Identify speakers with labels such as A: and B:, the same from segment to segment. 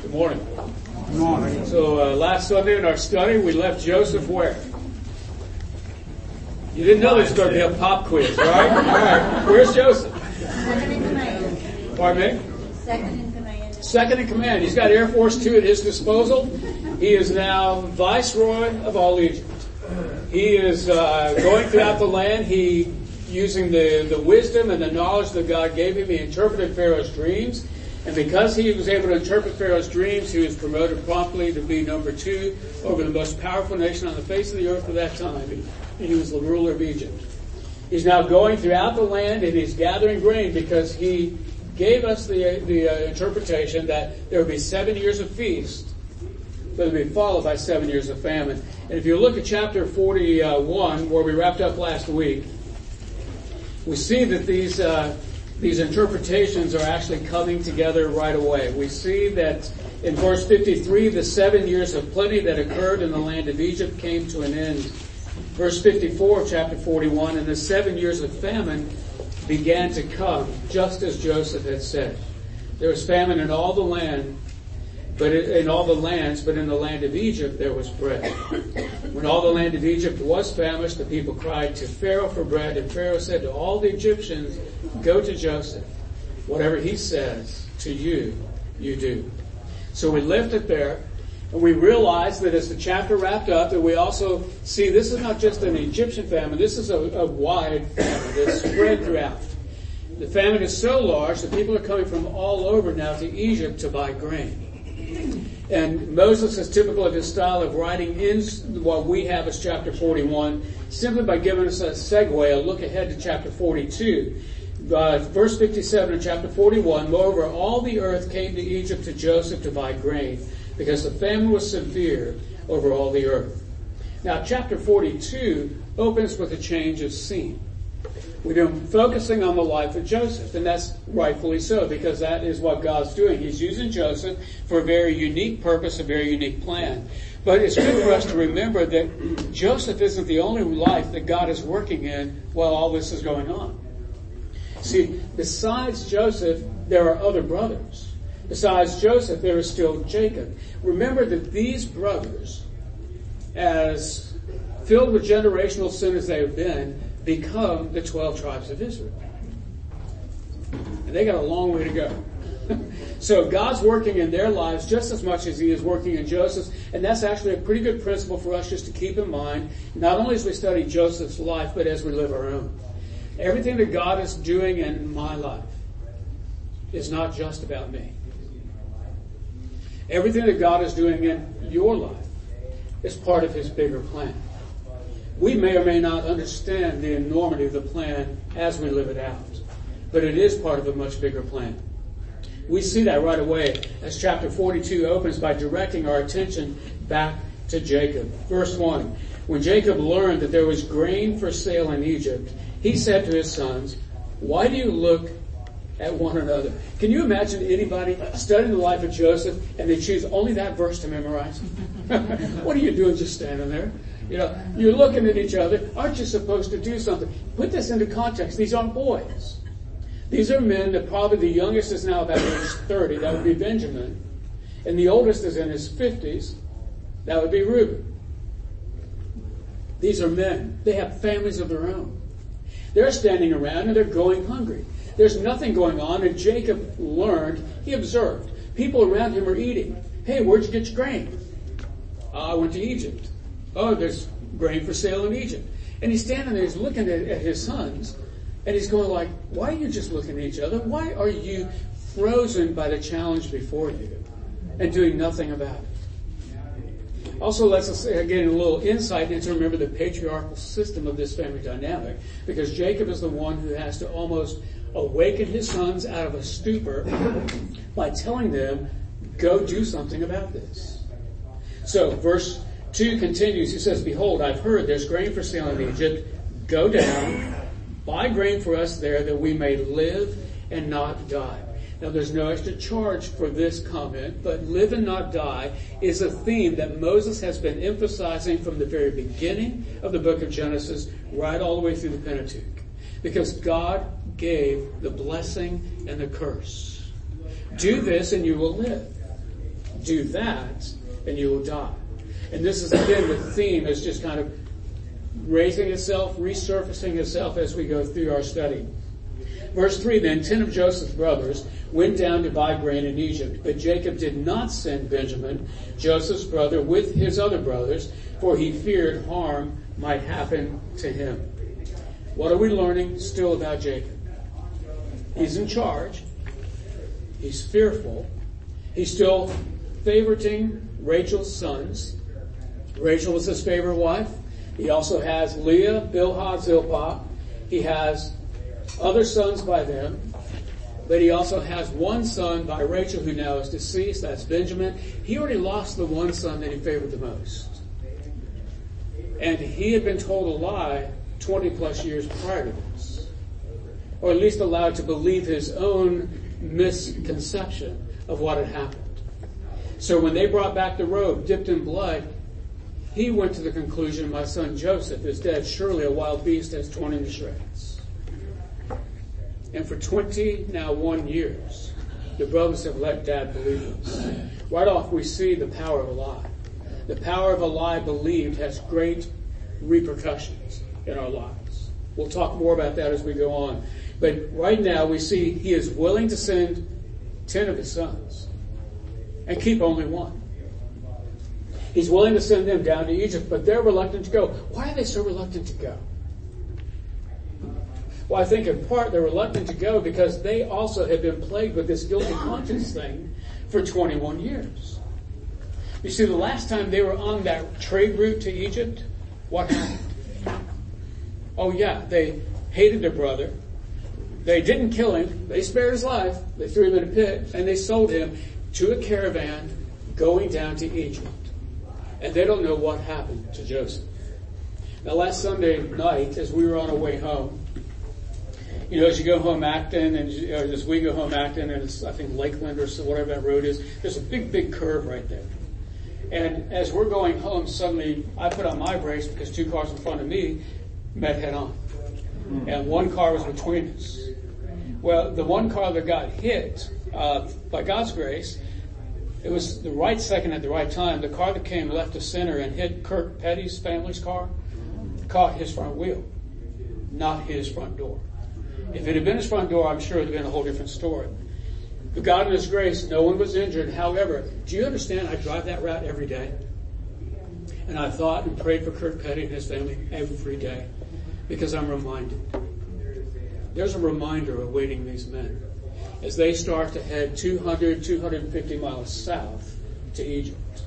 A: Good morning.
B: Good morning.
A: So last Sunday in our study, we left Joseph where? You didn't know there was going to be a pop quiz, right? All right. Where's Joseph?
C: Second in command.
A: Pardon me?
C: Second in command.
A: Second in command. He's got Air Force Two at his disposal. He is now Viceroy of all Egypt. He is going throughout the land. He, using the wisdom and the knowledge that God gave him, he interpreted Pharaoh's dreams. And because he was able to interpret Pharaoh's dreams, he was promoted promptly to be number 2 over the most powerful nation on the face of the earth at that time. And he was the ruler of Egypt. He's now going throughout the land and he's gathering grain because he gave us the interpretation that there would be 7 years of feast, but it would be followed by 7 years of famine. And if you look at chapter 41, where we wrapped up last week, we see that these interpretations are actually coming together right away. We see that in verse 53, the 7 years of plenty that occurred in the land of Egypt came to an end. Verse 54 of chapter 41, and the 7 years of famine began to come, just as Joseph had said. There was famine in all the land, but in all the lands, but in the land of Egypt there was bread. When all the land of Egypt was famished, the people cried to Pharaoh for bread, and Pharaoh said to all the Egyptians, "Go to Joseph. Whatever he says to you, you do." So we left it there, and we realized that as the chapter wrapped up, that we also see this is not just an Egyptian famine, this is a wide famine that's spread throughout. The famine is so large that people are coming from all over now to Egypt to buy grain. And Moses is typical of his style of writing in what we have as chapter 41, simply by giving us a segue, a look ahead to chapter 42. Verse 57 of chapter 41, moreover, all the earth came to Egypt to Joseph to buy grain, because the famine was severe over all the earth. Now, chapter 42 opens with a change of scene. We're focusing on the life of Joseph, and that's rightfully so, because that is what God's doing. He's using Joseph for a very unique purpose, a very unique plan. But it's good for us to remember that Joseph isn't the only life that God is working in while all this is going on. See, besides Joseph, there are other brothers. Besides Joseph, there is still Jacob. Remember that these brothers, as filled with generational sin as they have been, become the 12 tribes of Israel. And they got a long way to go. So God's working in their lives just as much as he is working in Joseph's, and that's actually a pretty good principle for us just to keep in mind, not only as we study Joseph's life, but as we live our own. Everything that God is doing in my life is not just about me. Everything that God is doing in your life is part of his bigger plan. We may or may not understand the enormity of the plan as we live it out, but it is part of a much bigger plan. We see that right away as chapter 42 opens by directing our attention back to Jacob. Verse 1, when Jacob learned that there was grain for sale in Egypt, he said to his sons, "Why do you look at one another?" Can you imagine anybody studying the life of Joseph and they choose only that verse to memorize? What are you doing just standing there? You know, you're looking at each other. Aren't you supposed to do something? Put this into context. These aren't boys. These are men that probably the youngest is now about age 30. That would be Benjamin. And the oldest is in his 50s. That would be Reuben. These are men. They have families of their own. They're standing around and they're going hungry. There's nothing going on, and Jacob learned, he observed. People around him are eating. Hey, where'd you get your grain? I went to Egypt. Oh, there's grain for sale in Egypt. And he's standing there, he's looking at his sons, and he's going like, why are you just looking at each other? Why are you frozen by the challenge before you and doing nothing about it? Also, let's get a little insight into, remember, the patriarchal system of this family dynamic, because Jacob is the one who has to almost awaken his sons out of a stupor by telling them, go do something about this. So, verse 2 continues. He says, "Behold, I've heard there's grain for sale in Egypt. Go down, buy grain for us there, that we may live and not die." Now, there's no extra charge for this comment, but live and not die is a theme that Moses has been emphasizing from the very beginning of the book of Genesis right all the way through the Pentateuch. Because God gave the blessing and the curse. Do this and you will live. do that, and you will die. And this is again the theme is just kind of raising itself, resurfacing itself as we go through our study. Verse 3, then 10 of Joseph's brothers went down to buy grain in Egypt, but Jacob did not send Benjamin, Joseph's brother, with his other brothers, for he feared harm might happen to him. What are we learning still about Jacob? He's in charge. He's fearful. He's still favoriting Rachel's sons. Rachel was his favorite wife. He also has Leah, Bilhah, Zilpah. He has other sons by them. But he also has one son by Rachel who now is deceased. That's Benjamin. He already lost the one son that he favored the most. And he had been told a lie 20 plus years prior to this. Or at least allowed to believe his own misconception of what had happened. So when they brought back the robe dipped in blood, he went to the conclusion, my son Joseph is dead. Surely a wild beast has torn him to shreds. And for 21 years, the brothers have let Dad believe this. Right off we see the power of a lie. The power of a lie believed has great repercussions in our lives. We'll talk more about that as we go on. But right now we see he is willing to send 10 of his sons and keep only one. He's willing to send them down to Egypt, but they're reluctant to go. Why are they so reluctant to go? Well, I think in part they're reluctant to go because they also have been plagued with this guilty conscience thing for 21 years. You see, the last time they were on that trade route to Egypt, what happened? Oh yeah, they hated their brother. They didn't kill him. They spared his life. They threw him in a pit and they sold him to a caravan going down to Egypt. And they don't know what happened to Joseph. Now last Sunday night, as we were on our way home, as you go home Acton, and as we go home Acton, and it's, I think, Lakeland or so, whatever that road is, there's a big, big curve right there. And as we're going home, suddenly I put on my brakes because two cars in front of me met head on. And one car was between us. Well, the one car that got hit, by God's grace, it was the right second at the right time. The car that came left to center and hit Kirk Petty's family's car caught his front wheel, not his front door. If it had been his front door, I'm sure it would have been a whole different story. But God in His grace, no one was injured. However, do you understand I drive that route every day? And I thought and prayed for Kirk Petty and his family every day because I'm reminded. There's a reminder awaiting these men as they start to head 200, 250 miles south to Egypt.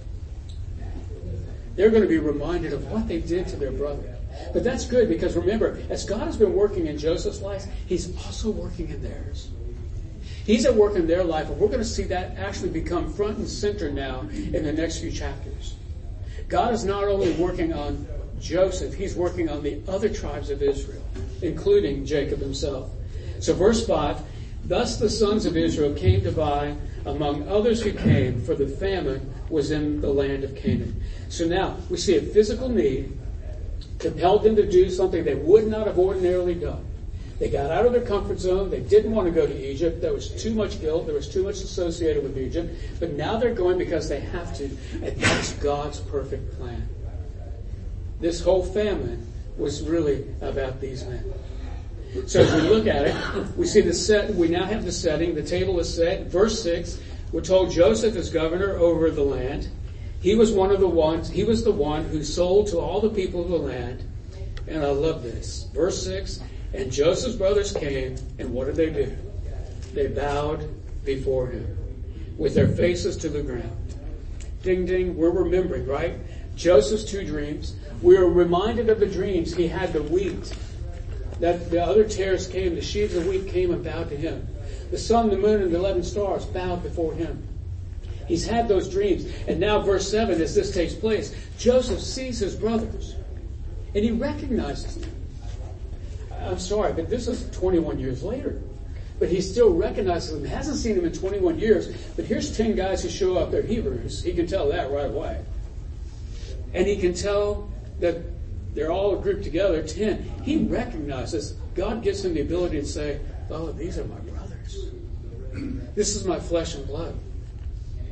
A: They're going to be reminded of what they did to their brother. But that's good because remember, as God has been working in Joseph's life, He's also working in theirs. He's at work in their life, and we're going to see that actually become front and center now in the next few chapters. God is not only working on Joseph, He's working on the other tribes of Israel, including Jacob himself. So verse 5, thus the sons of Israel came to buy among others who came, for the famine was in the land of Canaan. So now we see a physical need compelled them to do something they would not have ordinarily done. They got out of their comfort zone. They didn't want to go to Egypt. There was too much guilt. There was too much associated with Egypt. But now they're going because they have to. And that's God's perfect plan. This whole famine was really about these men. So as we look at it, we see the set. We now have the setting. The table is set. Verse 6, we're told Joseph is governor over the land. He was he was the one who sold to all the people of the land. And I love this. Verse 6, and Joseph's brothers came, and what did they do? They bowed before him with their faces to the ground. Ding, ding, we're remembering, right? Joseph's two dreams. We are reminded of the dreams. He had the wheat. That the other tares came, the sheaves of wheat came and bowed to him. The sun, the moon, and the 11 stars bowed before him. He's had those dreams. And now verse 7, as this takes place, Joseph sees his brothers. And he recognizes them. I'm sorry, but this is 21 years later. But he still recognizes them. He hasn't seen them in 21 years. But here's 10 guys who show up. They're Hebrews. He can tell that right away. And he can tell that they're all grouped together, 10. He recognizes, God gives him the ability to say, oh, these are my brothers. This is my flesh and blood.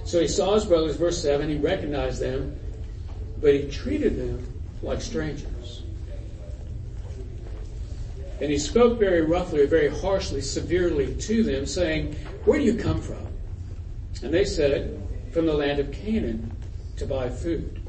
A: So he saw his brothers, verse 7, he recognized them, but he treated them like strangers. And he spoke very roughly, very harshly, severely to them, saying, where do you come from? And they said, from the land of Canaan, to buy food.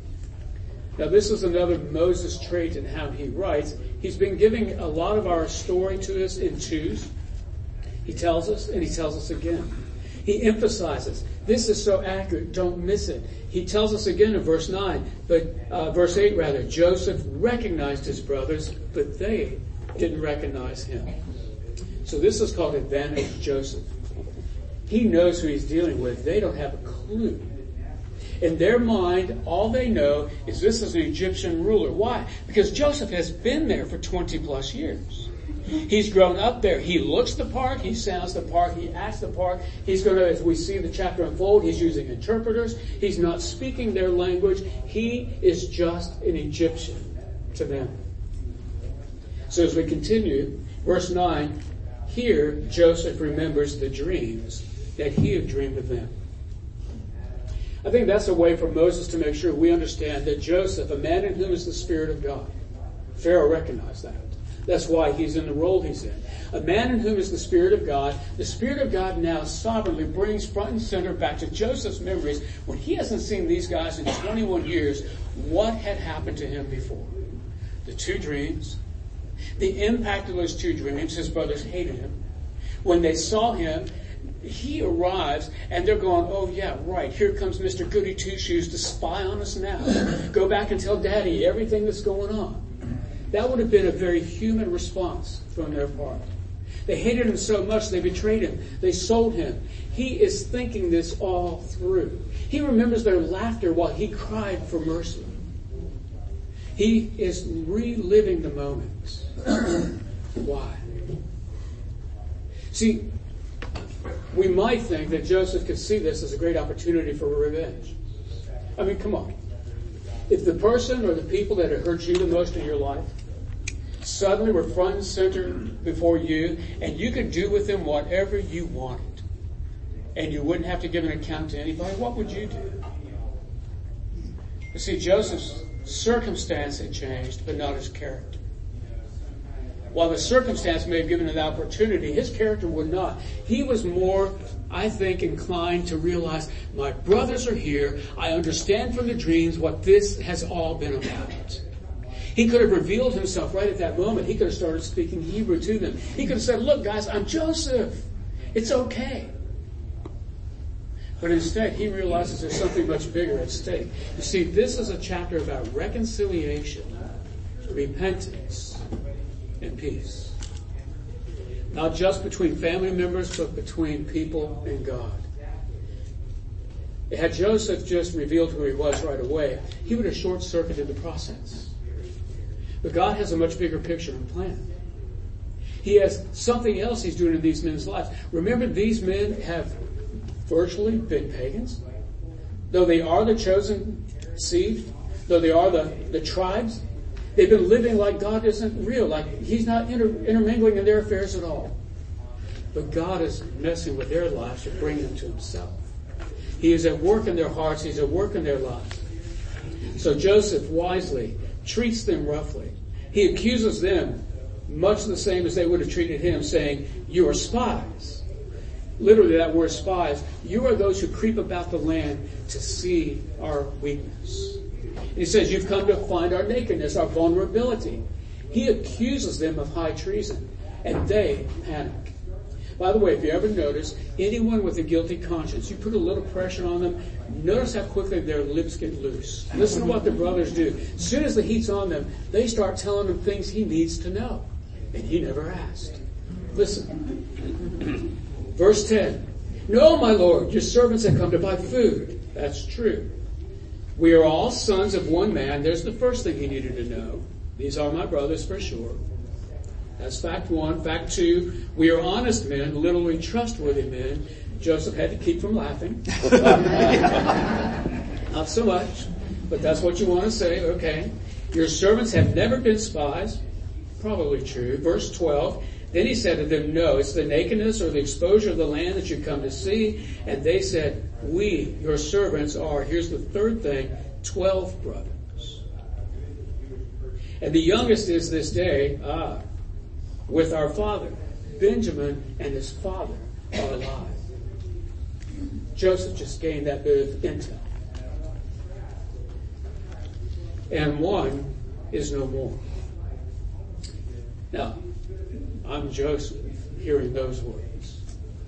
A: Now this is another Moses trait in how he writes. He's been giving a lot of our story to us in twos. He tells us, and he tells us again. He emphasizes, this is so accurate, don't miss it. He tells us again in verse 9, verse 8 rather, Joseph recognized his brothers, but they didn't recognize him. So this is called advantage Joseph. He knows who he's dealing with. They don't have a clue. In their mind, all they know is this is an Egyptian ruler. Why? Because Joseph has been there for 20 plus years. He's grown up there. He looks the part. He sounds the part. He acts the part. He's going to, as we see the chapter unfold, he's using interpreters. He's not speaking their language. He is just an Egyptian to them. So as we continue, verse 9, here Joseph remembers the dreams that he had dreamed of them. I think that's a way for Moses to make sure we understand that Joseph, a man in whom is the Spirit of God, Pharaoh recognized that. That's why he's in the role he's in. A man in whom is the Spirit of God. The Spirit of God now sovereignly brings front and center back to Joseph's memories when he hasn't seen these guys in 21 years, what had happened to him before. The two dreams, the impact of those two dreams, his brothers hated him. When they saw him, he arrives and they're going, oh yeah, right, here comes Mr. Goody Two-Shoes to spy on us now. Go back and tell Daddy everything that's going on. That would have been a very human response from their part. They hated him so much they betrayed him. They sold him. He is thinking this all through. He remembers their laughter while he cried for mercy. He is reliving the moments. Why? See, we might think that Joseph could see this as a great opportunity for revenge. I mean, come on. If the person or the people that had hurt you the most in your life suddenly were front and center before you, and you could do with them whatever you wanted, and you wouldn't have to give an account to anybody, what would you do? You see, Joseph's circumstance had changed, but not his character. While the circumstance may have given him the opportunity, his character would not. He was more, I think, inclined to realize, my brothers are here. I understand from the dreams what this has all been about. He could have revealed himself right at that moment. He could have started speaking Hebrew to them. He could have said, look guys, I'm Joseph. It's okay. But instead, he realizes there's something much bigger at stake. You see, this is a chapter about reconciliation, repentance, and peace. Not just between family members, but between people and God. Had Joseph just revealed who he was right away, he would have short-circuited the process. But God has a much bigger picture and plan. He has something else he's doing in these men's lives. Remember, these men have virtually been pagans. Though they are the chosen seed, though they are the tribes, they've been living like God isn't real, like he's not intermingling in their affairs at all. But God is messing with their lives to bring them to himself. He is at work in their hearts. He's at work in their lives. So Joseph wisely treats them roughly. He accuses them much the same as they would have treated him, saying, you are spies. Literally that word spies. You are those who creep about the land to see our weakness. And he says, you've come to find our nakedness, our vulnerability. He accuses them of high treason, and they panic. By the way, if you ever notice, anyone with a guilty conscience, you put a little pressure on them, notice how quickly their lips get loose. Listen to what the brothers do. As soon as the heat's on them, they start telling him things he needs to know. And he never asked. Listen. Verse 10. No, my Lord, your servants have come to buy food. That's true. We are all sons of one man. There's the first thing he needed to know. These are my brothers for sure. That's fact one. Fact two, we are honest men, literally trustworthy men. Joseph had to keep from laughing. Not so much, but that's what you want to say, okay. Your servants have never been spies. Probably true. Verse 12, then he said to them, no, it's the nakedness or the exposure of the land that you come to see. And they said, We, your servants, are, here's the third thing, 12 brothers. And the youngest is this day, with our father. Benjamin and his father are alive. Joseph just gained that bit of intel. And one is no more. Now, I'm Joseph hearing those words.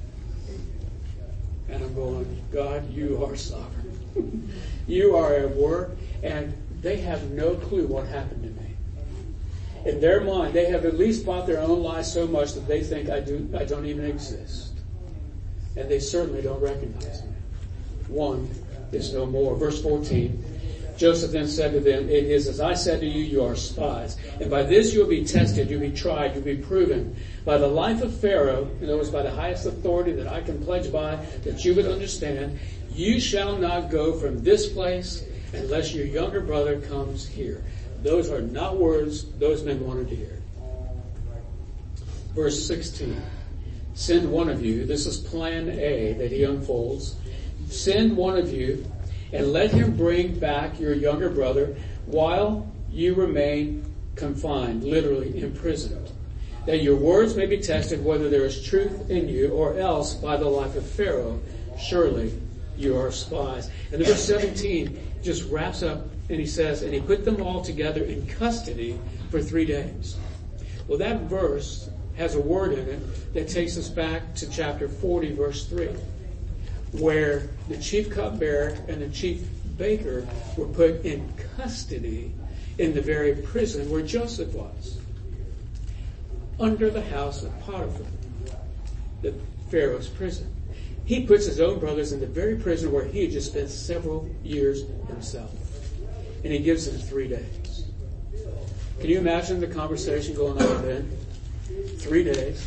A: And I'm going, God, you are sovereign. You are at work, and they have no clue what happened to me. In their mind, they have at least bought their own lies so much that they think I don't even exist. And they certainly don't recognize me. One is no more. Verse 14, Joseph then said to them, it is as I said to you, you are spies. And by this you will be tested, you'll be tried, you'll be proven. By the life of Pharaoh, in other words, by the highest authority that I can pledge by, that you would understand, you shall not go from this place unless your younger brother comes here. Those are not words those men wanted to hear. Verse 16. Send one of you, this is plan A that he unfolds. Send one of you and let him bring back your younger brother while you remain confined, literally imprisoned, that your words may be tested whether there is truth in you, or else by the life of Pharaoh, surely you are spies. And then verse 17 just wraps up and he says, and he put them all together in custody for 3 days. Well, that verse has a word in it that takes us back to chapter 40, verse 3, where the chief cupbearer and the chief baker were put in custody in the very prison where Joseph was, under the house of Potiphar, the Pharaoh's prison. He puts his own brothers in the very prison where he had just spent several years himself. And he gives them 3 days. Can you imagine the conversation going on then? 3 days.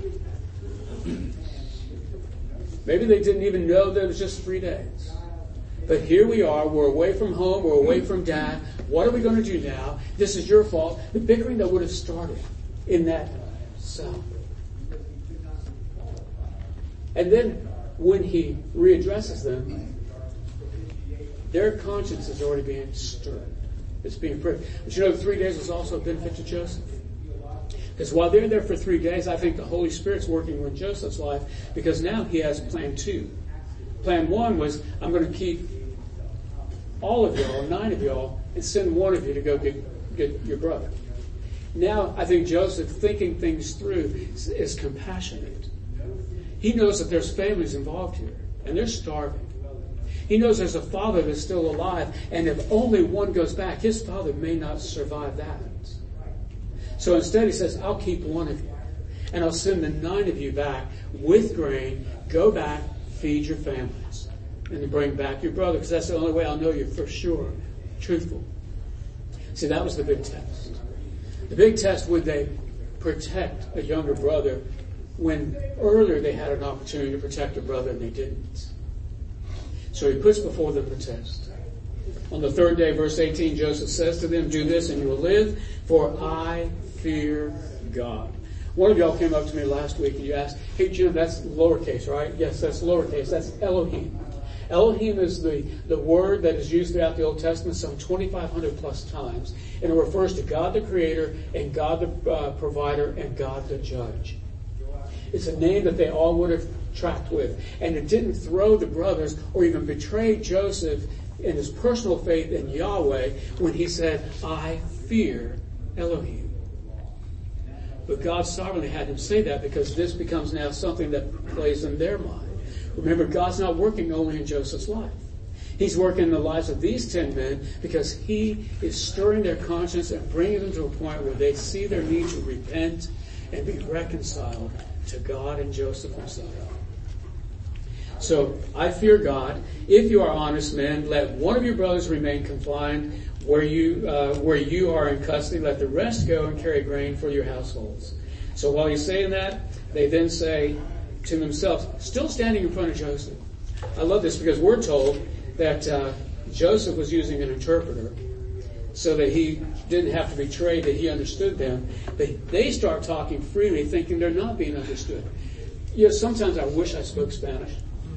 A: Maybe they didn't even know that it was just 3 days. But here we are, we're away from home, we're away from dad. What are we going to do now? This is your fault. The bickering that would have started in that cell. And then when he readdresses them, their conscience is already being stirred. It's being pricked. But you know, the 3 days was also a benefit to Joseph. Because while they're there for 3 days, I think the Holy Spirit's working in Joseph's life, because now he has plan 2. Plan 1 was, I'm going to keep all of y'all, 9 of y'all, and send one of you to go get your brother. Now, I think Joseph, thinking things through, is compassionate. He knows that there's families involved here, and they're starving. He knows there's a father that's still alive, and if only one goes back, his father may not survive that. So instead he says, I'll keep one of you, and I'll send the 9 of you back with grain. Go back, feed your families, and then bring back your brother, because that's the only way I'll know you're for sure truthful. See, that was the big test. The big test, would they protect a younger brother when earlier they had an opportunity to protect a brother and they didn't? So he puts before them the test. On the 3rd day, verse 18, Joseph says to them, do this and you will live, for I fear God. One of y'all came up to me last week and you asked, hey Jim, that's lowercase, right? Yes, that's lowercase. That's Elohim. Elohim is the word that is used throughout the Old Testament some 2,500 plus times. And it refers to God the Creator and God the Provider and God the Judge. It's a name that they all would have tracked with. And it didn't throw the brothers or even betray Joseph in his personal faith in Yahweh when he said, I fear Elohim. But God sovereignly had him say that because this becomes now something that plays in their mind. Remember, God's not working only in Joseph's life. He's working in the lives of these 10 men because he is stirring their conscience and bringing them to a point where they see their need to repent and be reconciled to God and Joseph himself. So, I fear God. If you are honest men, let one of your brothers remain confined where you are in custody. Let the rest go and carry grain for your households. So while he's saying that, they then say to themselves, still standing in front of Joseph. I love this because we're told that Joseph was using an interpreter so that he didn't have to betray that he understood them. They start talking freely, thinking they're not being understood. You know, sometimes I wish I spoke Spanish.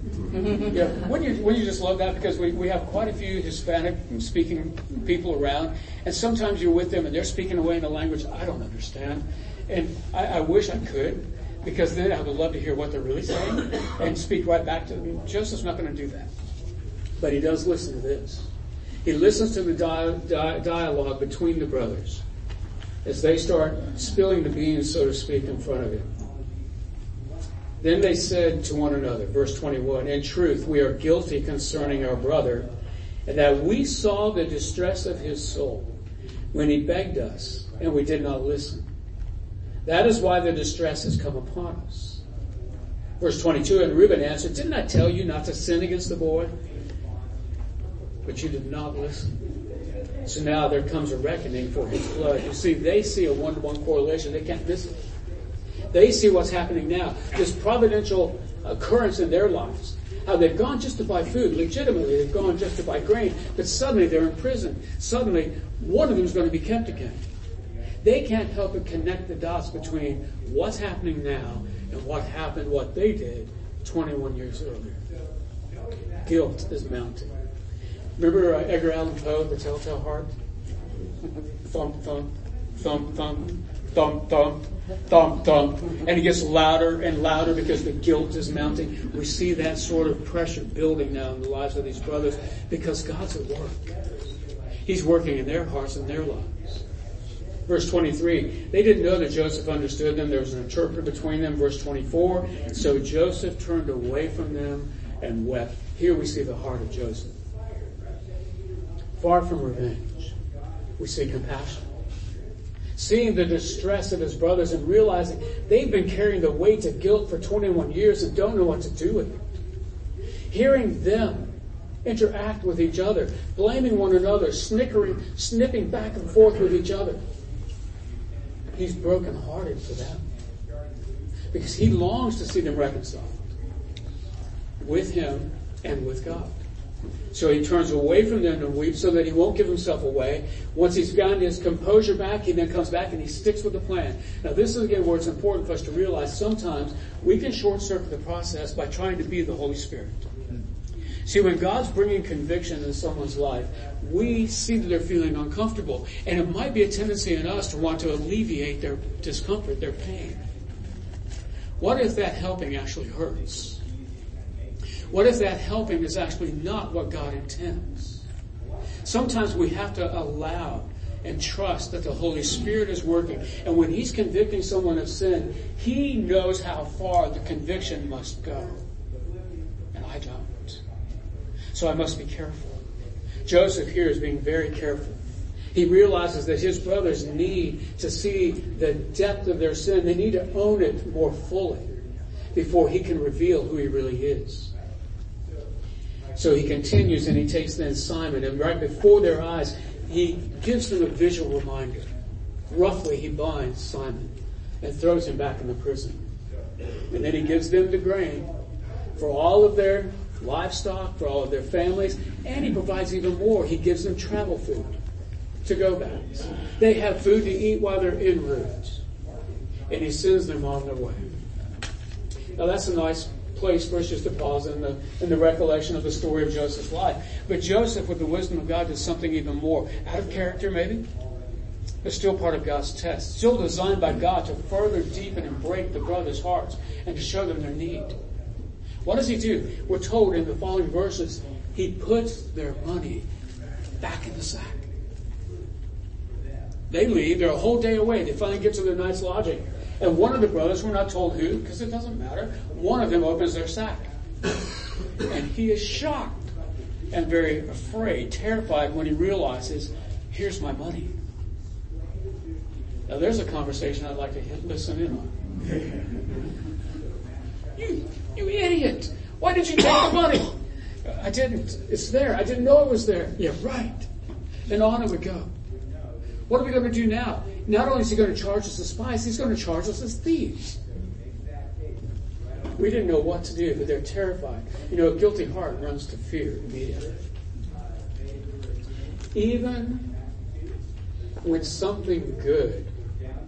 A: Yeah, wouldn't you just love that? Because we have quite a few Hispanic speaking people around, and sometimes you're with them and they're speaking away in a language I don't understand. And I wish I could, because then I would love to hear what they're really saying and speak right back to them. Joseph's not going to do that. But he does listen to this. He listens to the dialogue between the brothers as they start spilling the beans, so to speak, in front of him. Then they said to one another, verse 21, in truth, we are guilty concerning our brother, and that we saw the distress of his soul when he begged us, and we did not listen. That is why the distress has come upon us. Verse 22, and Reuben answered, didn't I tell you not to sin against the boy? But you did not listen. So now there comes a reckoning for his blood. You see, they see a one-to-one correlation. They can't miss it. They see what's happening now. This providential occurrence in their lives. How they've gone just to buy food. Legitimately, they've gone just to buy grain. But suddenly they're in prison. Suddenly, one of them is going to be kept again. They can't help but connect the dots between what's happening now and what happened, what they did 21 years earlier. Guilt is mounting. Remember Edgar Allan Poe, The Telltale Heart? Thump, thump, thump, thump, thump, thump, thump, thump. And it gets louder and louder because the guilt is mounting. We see that sort of pressure building now in the lives of these brothers because God's at work. He's working in their hearts and their lives. Verse 23, they didn't know that Joseph understood them. There was an interpreter between them. Verse 24, so Joseph turned away from them and wept. Here we see the heart of Joseph. Far from revenge, we see compassion. Seeing the distress of his brothers and realizing they've been carrying the weight of guilt for 21 years and don't know what to do with it. Hearing them interact with each other, blaming one another, snipping back and forth with each other. He's brokenhearted for them because he longs to see them reconciled with him and with God. So he turns away from them and weeps so that he won't give himself away. Once he's gotten his composure back, he then comes back and he sticks with the plan. Now this is again where it's important for us to realize sometimes we can short circuit the process by trying to be the Holy Spirit. See, when God's bringing conviction into someone's life, we see that they're feeling uncomfortable. And it might be a tendency in us to want to alleviate their discomfort, their pain. What if that helping actually hurts? What if that helping is actually not what God intends? Sometimes we have to allow and trust that the Holy Spirit is working. And when He's convicting someone of sin, He knows how far the conviction must go. And I don't. So I must be careful. Joseph here is being very careful. He realizes that his brothers need to see the depth of their sin. They need to own it more fully before he can reveal who he really is. So he continues and he takes then Simon, and right before their eyes, he gives them a visual reminder. Roughly, he binds Simon and throws him back in the prison. And then he gives them the grain for all of their livestock, for all of their families, and he provides even more. He gives them travel food to go back. They have food to eat while they're en route. And he sends them on their way. Now that's a nice place for us just to pause in the recollection of the story of Joseph's life. But Joseph, with the wisdom of God, did something even more. Out of character, maybe? But still part of God's test. Still designed by God to further deepen and break the brothers' hearts and to show them their need. What does he do? We're told in the following verses, he puts their money back in the sack. They leave. They're a whole day away. They finally get to their night's lodging. And one of the brothers, we're not told who, because it doesn't matter, one of them opens their sack. And he is shocked and very afraid, terrified when he realizes, here's my money. Now there's a conversation I'd like to listen in on. You idiot! Why did you take the money? I didn't. It's there. I didn't know it was there. Yeah, right. And on it would go. What are we going to do now? Not only is he going to charge us as spies, he's going to charge us as thieves. We didn't know what to do, but they're terrified. You know, a guilty heart runs to fear immediately. Even when something good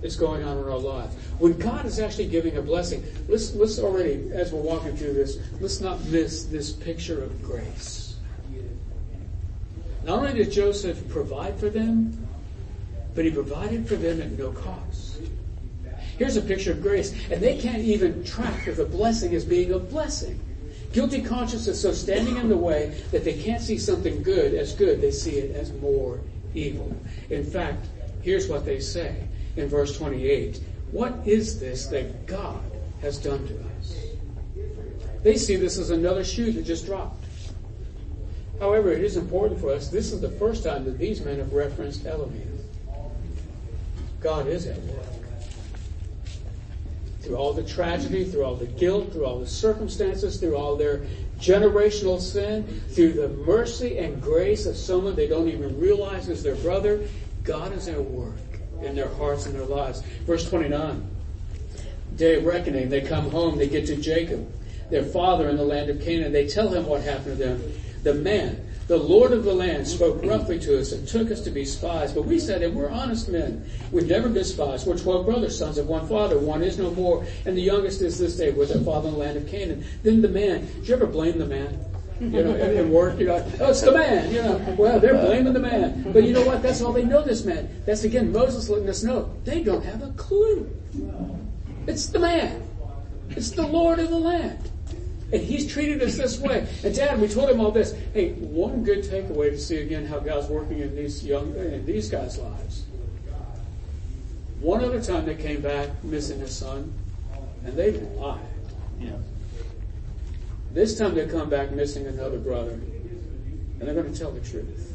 A: is going on in our lives. When God is actually giving a blessing, let's already, as we're walking through this, let's not miss this picture of grace. Not only did Joseph provide for them, but he provided for them at no cost. Here's a picture of grace, and they can't even track that the blessing as being a blessing. Guilty conscience is so standing in the way that they can't see something good as good. They see it as more evil. In fact, here's what they say in verse 28. What is this that God has done to us? They see this as another shoe that just dropped. However, it is important for us. This is the first time that these men have referenced Elohim. God is at work. Through all the tragedy, through all the guilt, through all the circumstances, through all their generational sin, through the mercy and grace of someone they don't even realize is their brother, God is at work in their hearts and their lives. Verse 29, day of reckoning, they come home, they get to Jacob, their father in the land of Canaan. They tell him what happened to them. The man, the Lord of the land, spoke roughly to us and took us to be spies. But we said, and we're honest men. We've never been spies. We're 12 brothers, sons of one father. One is no more. And the youngest is this day with their father in the land of Canaan. Then the man, did you ever blame the man? In work, oh, it's the man. Well, they're blaming the man. But you know what? That's all they know, this man. That's, again, Moses letting us know. They don't have a clue. It's the man. It's the Lord of the land. And he's treated us this way. And Dad, we told him all this. Hey, one good takeaway to see again how God's working in these guys' lives. One other time they came back missing a son, and they lied. Yeah. This time they come back missing another brother, and they're going to tell the truth.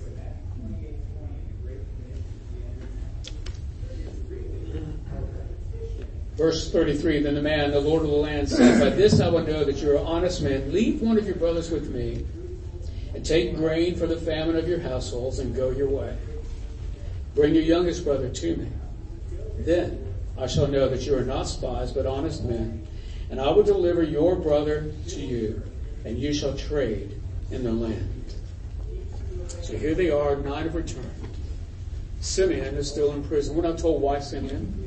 A: Verse 33, then the man, the Lord of the land, said, by this I will know that you are honest men. Leave one of your brothers with me, and take grain for the famine of your households, and go your way. Bring your youngest brother to me. Then I shall know that you are not spies, but honest men, and I will deliver your brother to you, and you shall trade in the land. So here they are, 9 have returned. Simeon is still in prison. We're not told why Simeon.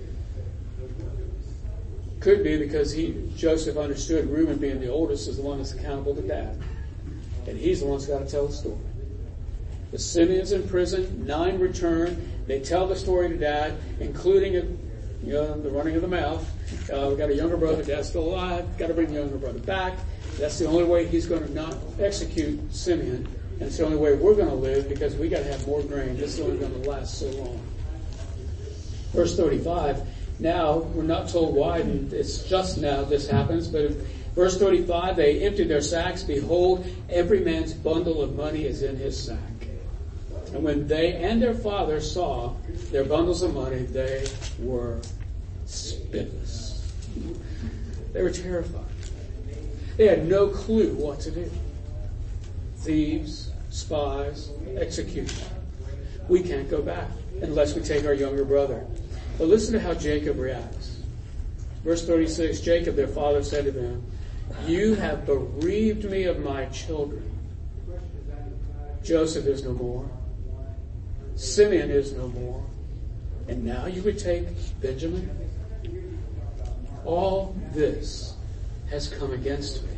A: Could be because Joseph understood Reuben, being the oldest, is the one that's accountable to Dad. And he's the one that's got to tell the story. The Simeon's in prison, 9 return. They tell the story to Dad, including the running of the mouth. We've got a younger brother, Dad's still alive. Got to bring the younger brother back. That's the only way he's going to not execute Simeon. And it's the only way we're going to live, because we got to have more grain. This is only going to last so long. Verse 35. Now, we're not told why, and it's just now this happens, but verse 35, they emptied their sacks. Behold, every man's bundle of money is in his sack. And when they and their father saw their bundles of money, they were spitless. They were terrified. They had no clue what to do. Thieves, spies, execution. We can't go back unless we take our younger brother. But listen to how Jacob reacts. Verse 36, Jacob, their father, said to them, you have bereaved me of my children. Joseph is no more. Simeon is no more. And now you would take Benjamin? All this has come against me.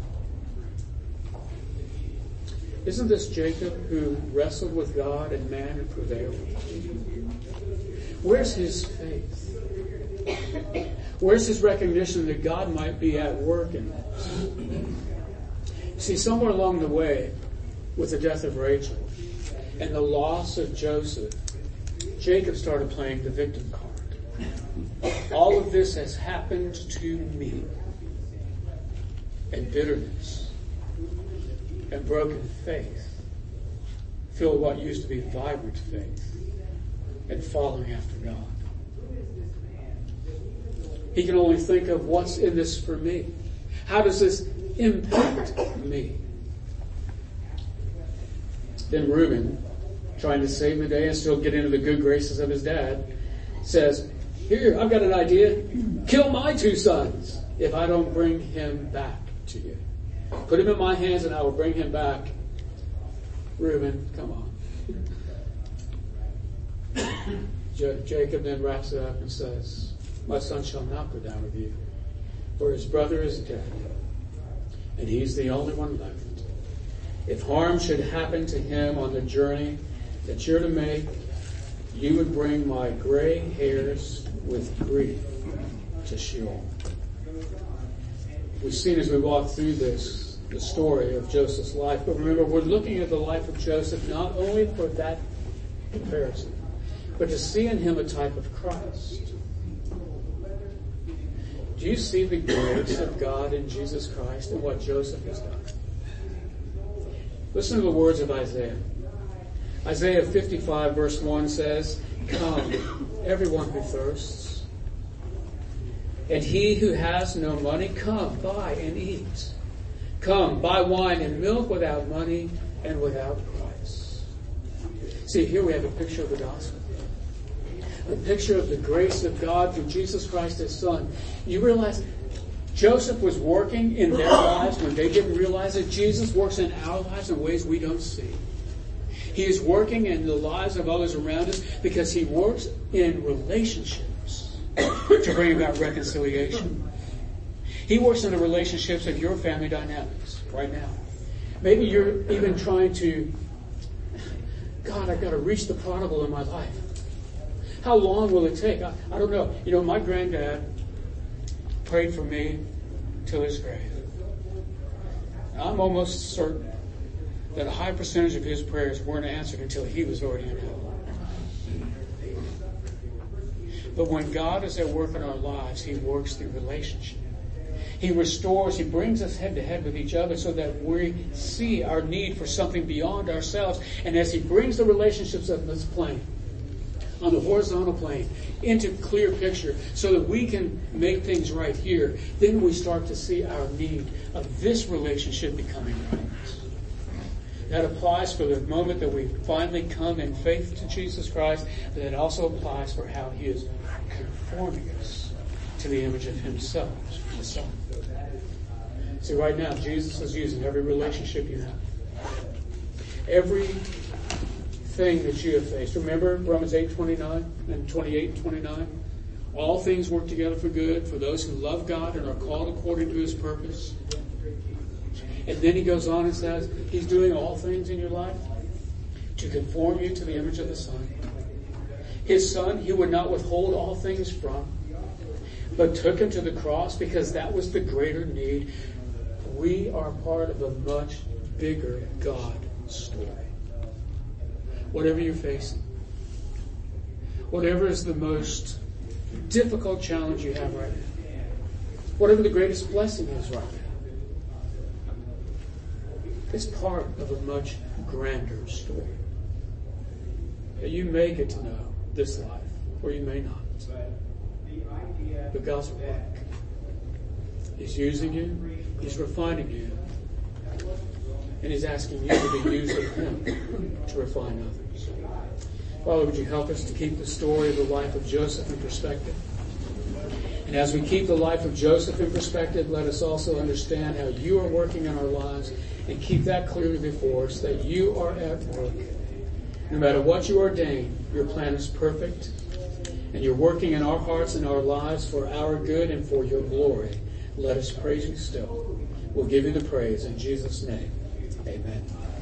A: Isn't this Jacob who wrestled with God and man and prevailed? Where's his faith? Where's his recognition that God might be at work in this? See, somewhere along the way, with the death of Rachel and the loss of Joseph, Jacob started playing the victim card. All of this has happened to me. And bitterness and broken faith filled what used to be vibrant faith and following after God. He can only think of what's in this for me. How does this impact me? Then Reuben, trying to save the day and still get into the good graces of his dad, says, here, I've got an idea. Kill my 2 sons if I don't bring him back to you. Put him in my hands and I will bring him back. Reuben, come on. Jacob then wraps it up and says, my son shall not go down with you, for his brother is dead, and he's the only one left. If harm should happen to him on the journey that you're to make, you would bring my gray hairs with grief to Sheol. We've seen as we walk through this, the story of Joseph's life, but remember, we're looking at the life of Joseph not only for that comparison, but to see in him a type of Christ. Do you see the grace of God in Jesus Christ and what Joseph has done? Listen to the words of Isaiah. Isaiah 55 verse 1 says, come, everyone who thirsts, and he who has no money, come, buy and eat. Come, buy wine and milk without money and without price. See, here we have a picture of the gospel. A picture of the grace of God through Jesus Christ, his Son. You realize Joseph was working in their lives when they didn't realize it. Jesus works in our lives in ways we don't see. He is working in the lives of others around us because he works in relationships to bring about reconciliation. He works in the relationships of your family dynamics right now. Maybe you're even trying to, God, I've got to reach the prodigal in my life. How long will it take? I don't know. You know, my granddad prayed for me till his grave. I'm almost certain that a high percentage of his prayers weren't answered until he was already in heaven. But when God is at work in our lives, he works through relationship. He restores, he brings us head to head with each other so that we see our need for something beyond ourselves. And as he brings the relationships of this plane, on the horizontal plane, into clear picture so that we can make things right here, then we start to see our need of this relationship becoming right. That applies for the moment that we finally come in faith to Jesus Christ, but it also applies for how he is conforming us to the image of himself, the Son. See, right now, Jesus is using every relationship you have. Everything that you have faced. Remember Romans 8:29 and 28:29? All things work together for good for those who love God and are called according to his purpose. And then he goes on and says, he's doing all things in your life to conform you to the image of the Son. His Son, he would not withhold all things from, but took him to the cross because that was the greater need. We are part of a much bigger God story. Whatever you're facing, whatever is the most difficult challenge you have right now, whatever the greatest blessing is right now, it's part of a much grander story. You may get to know this life, or you may not. But God's work. He's using you. He's refining you. And he's asking you to be used of him to refine others. Father, would you help us to keep the story of the life of Joseph in perspective? And as we keep the life of Joseph in perspective, let us also understand how you are working in our lives and keep that clearly before us, that you are at work. No matter what you ordain, your plan is perfect, and you're working in our hearts and our lives for our good and for your glory. Let us praise you still. We'll give you the praise in Jesus' name. Amen.